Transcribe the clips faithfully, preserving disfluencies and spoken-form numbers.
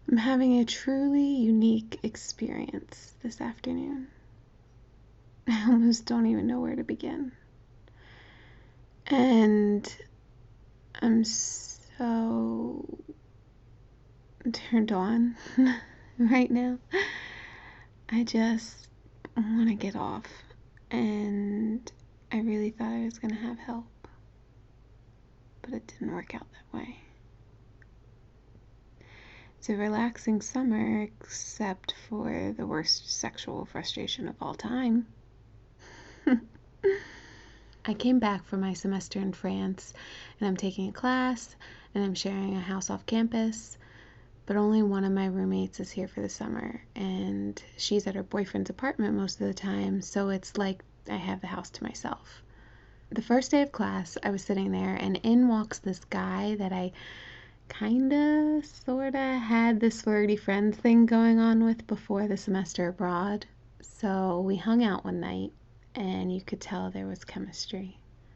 I'm having a truly unique experience this afternoon. I almost don't even know where to begin. And I'm so turned on right now. I just want to get off. And I really thought I was going to have help. But it didn't work out that way. It's a relaxing summer, except for the worst sexual frustration of all time. I came back from my semester in France, and I'm taking a class, and I'm sharing a house off campus, but only one of my roommates is here for the summer, and she's at her boyfriend's apartment most of the time, so it's like I have the house to myself. The first day of class, I was sitting there, and in walks this guy that I kinda, sorta had this flirty friend thing going on with before the semester abroad. So we hung out one night, and you could tell there was chemistry.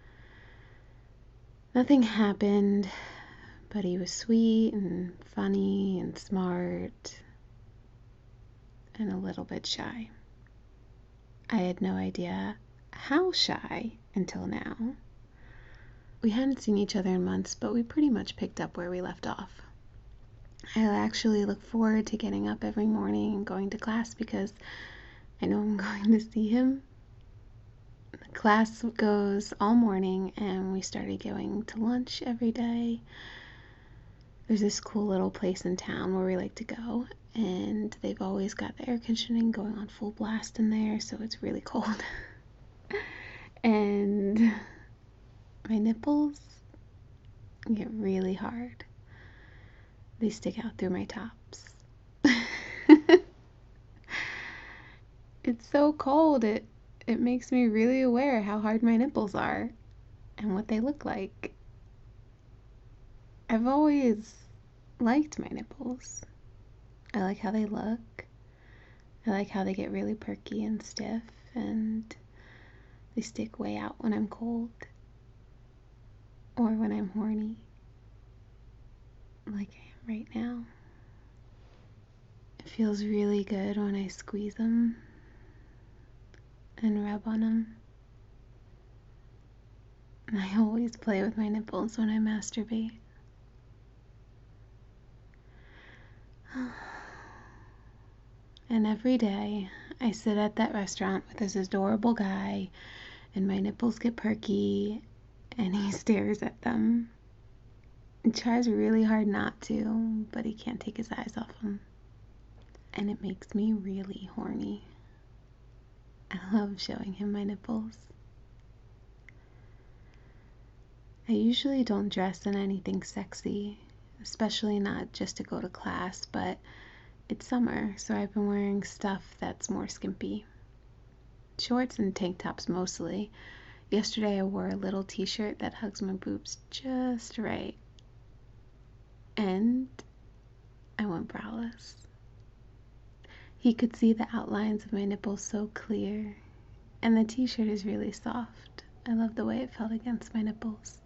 Nothing happened, but he was sweet and funny and smart and a little bit shy. I had no idea how shy until now. We hadn't seen each other in months, but we pretty much picked up where we left off. I actually look forward to getting up every morning and going to class because I know I'm going to see him. The class goes all morning, and we started going to lunch every day. There's this cool little place in town where we like to go, and they've always got the air conditioning going on full blast in there, so it's really cold. And my nipples get really hard. They stick out through my tops. It's so cold, it it makes me really aware how hard my nipples are and what they look like. I've always liked my nipples. I like how they look. I like how they get really perky and stiff, and they stick way out when I'm cold or when I'm horny, like I am right now. It feels really good when I squeeze them and rub on them. I always play with my nipples when I masturbate. And every day I sit at that restaurant with this adorable guy, and my nipples get perky, and he stares at them. He tries really hard not to, but he can't take his eyes off them. And it makes me really horny. I love showing him my nipples. I usually don't dress in anything sexy, especially not just to go to class, but it's summer, so I've been wearing stuff that's more skimpy. Shorts and tank tops mostly. Yesterday I wore a little t-shirt that hugs my boobs just right. And I went braless. He could see the outlines of my nipples so clear, and the t-shirt is really soft. I love the way it felt against my nipples.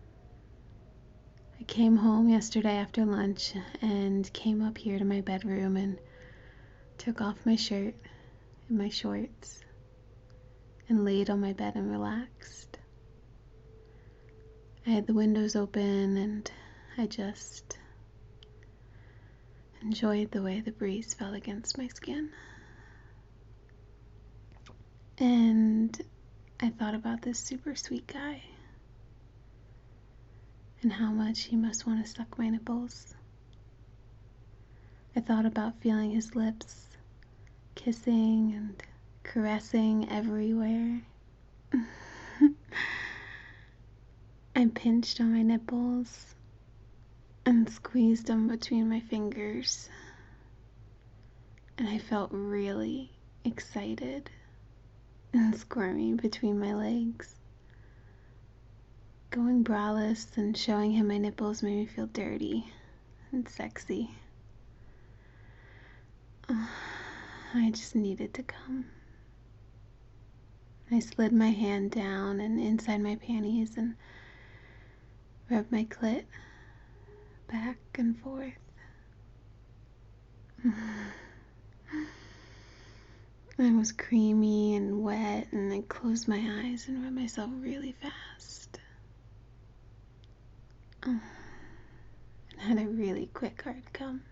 I came home yesterday after lunch and came up here to my bedroom and took off my shirt and my shorts and laid on my bed and relaxed. I had the windows open, and I just enjoyed the way the breeze fell against my skin. And I thought about this super sweet guy and how much he must want to suck my nipples. I thought about feeling his lips, kissing and caressing everywhere. I pinched on my nipples and squeezed them between my fingers, and I felt really excited and squirmy between my legs. Going braless and showing him my nipples made me feel dirty and sexy. I just needed to come. I slid my hand down and inside my panties and rubbed my clit back and forth. I was creamy and wet, and I closed my eyes and rubbed myself really fast. Oh, and had a really quick hard come.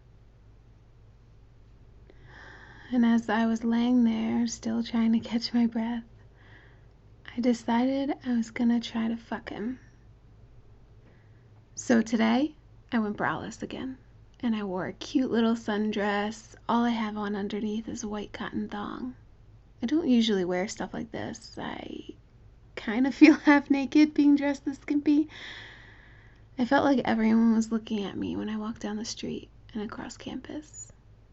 And as I was laying there, still trying to catch my breath, I decided I was gonna try to fuck him. So today, I went braless again, and I wore a cute little sundress. All I have on underneath is a white cotton thong. I don't usually wear stuff like this. I kind of feel half naked being dressed this skimpy. I felt like everyone was looking at me when I walked down the street and across campus.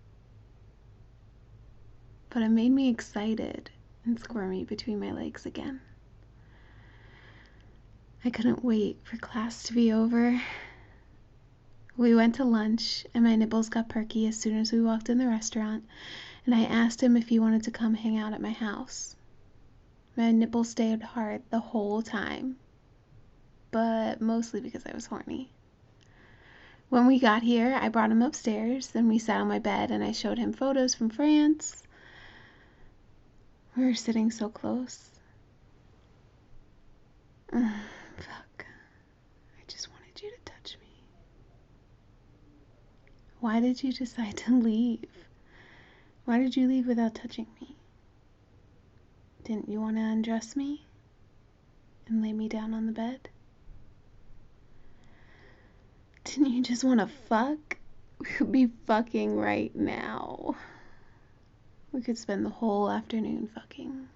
But it made me excited and squirmy between my legs again. I couldn't wait for class to be over. We went to lunch, and my nipples got perky as soon as we walked in the restaurant, and I asked him if he wanted to come hang out at my house. My nipples stayed hard the whole time, but mostly because I was horny. When we got here, I brought him upstairs, and we sat on my bed, and I showed him photos from France. We were sitting so close. Ugh, fuck. I just wanted you to touch me. Why did you decide to leave? Why did you leave without touching me? Didn't you want to undress me and lay me down on the bed? Didn't you just want to fuck? We could be fucking right now. We could spend the whole afternoon fucking.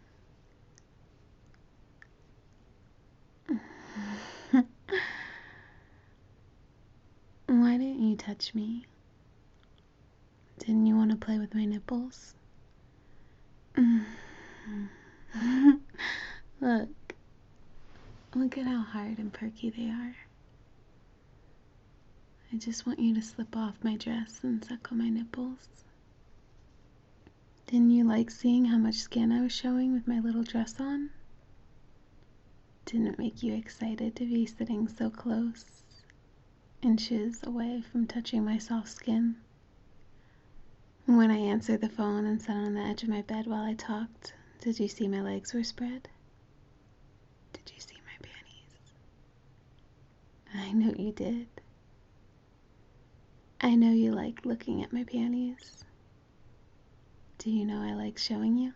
Why didn't you touch me? Didn't you want to play with my nipples? Look. Look at how hard and perky they are. I just want you to slip off my dress and suckle my nipples. Didn't you like seeing how much skin I was showing with my little dress on? Didn't it make you excited to be sitting so close, inches away from touching my soft skin? When I answered the phone and sat on the edge of my bed while I talked, did you see my legs were spread? Did you see my panties? I know you did. I know you liked looking at my panties. Do you know I like showing you?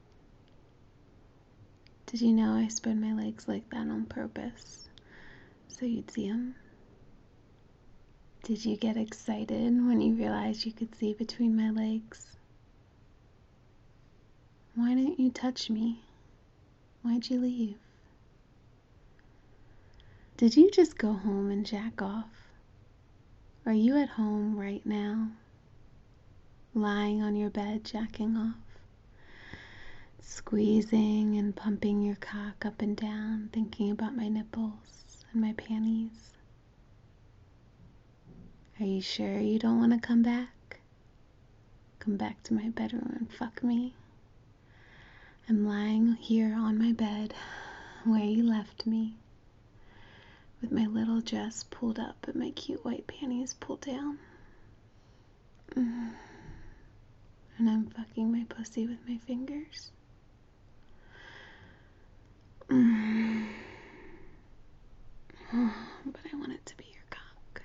Did you know I spread my legs like that on purpose, so you'd see them? Did you get excited when you realized you could see between my legs? Why didn't you touch me? Why'd you leave? Did you just go home and jack off? Are you at home right now, lying on your bed jacking off? Squeezing and pumping your cock up and down, thinking about my nipples and my panties. Are you sure you don't want to come back? Come back to my bedroom and fuck me? I'm lying here on my bed where you left me, with my little dress pulled up and my cute white panties pulled down. And I'm fucking my pussy with my fingers. Mm. But I want it to be your cock.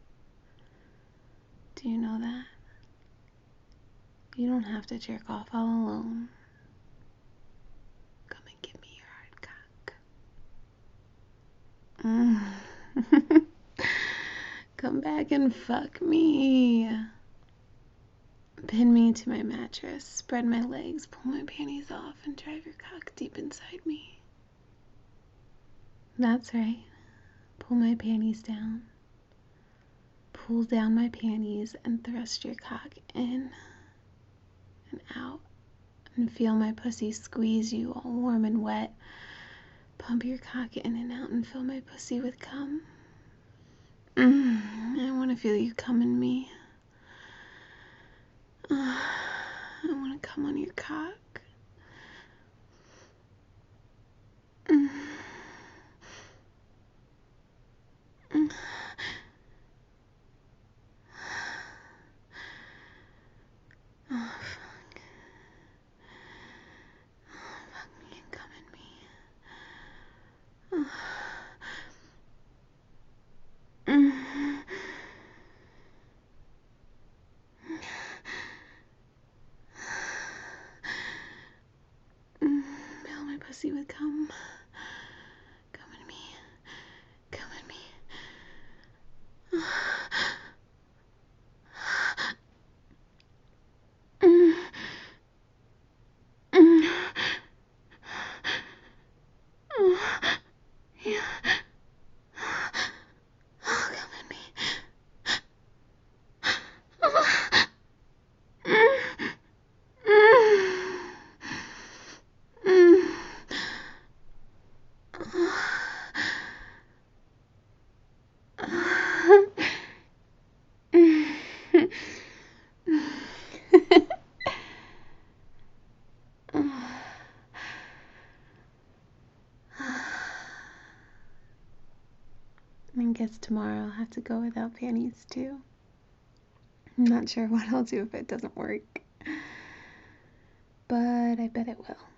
Do you know that? You don't have to jerk off all alone. Come and give me your hard cock. Mm. Come back and fuck me. Pin me to my mattress, spread my legs, pull my panties off, and drive your cock deep inside me. That's right. Pull my panties down. Pull down my panties and thrust your cock in and out. And feel my pussy squeeze you all warm and wet. Pump your cock in and out and fill my pussy with cum. Mm, I want to feel you cum in me. Uh, I want to come on your cock. Mm. Mm. I guess tomorrow I'll have to go without panties too. I'm not sure what I'll do if it doesn't work, but I bet it will.